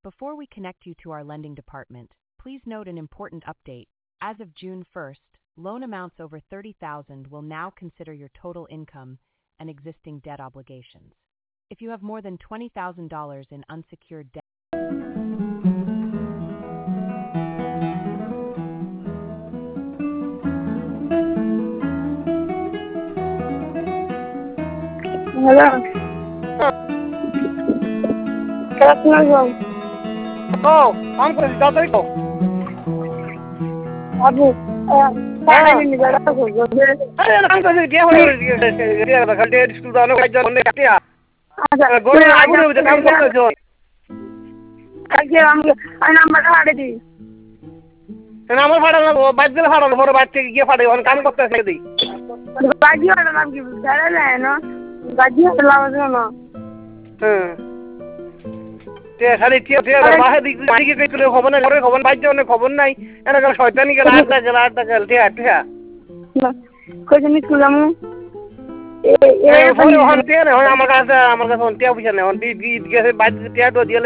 Before we connect you to our lending department, please note an important update. As of June 1st, loan amounts over $30,000 will now consider your total income and existing debt obligations. If you have more than $20,000 in unsecured debt, Hello. Assalamualaikum. Oh, I'm going to go. Abu, saya ini negara aku. I'm going to get one of the student. Ada. Go to Abu with the company. Aja, nama ada di. আমার ভাড়া লাগবো bike দিলে ভাড়া লাগবো bike থেকে গিয়ে ফাটে ওখানে কাম করতে আসে দিই Gaji ada lagi, saya lah, no. Gaji ada lagi, no. তে খালি তে বাহে দিকে কইলে খবর না ঘরে খবর বাইক অনেক খবর নাই এনে গেল শয়তানি গেল আটটা গেল টিয়া Kau jenis kulamu? আমার কাছে টিয়া পয়সা নেই গেছে বাইক টিয়া তো দিয়ে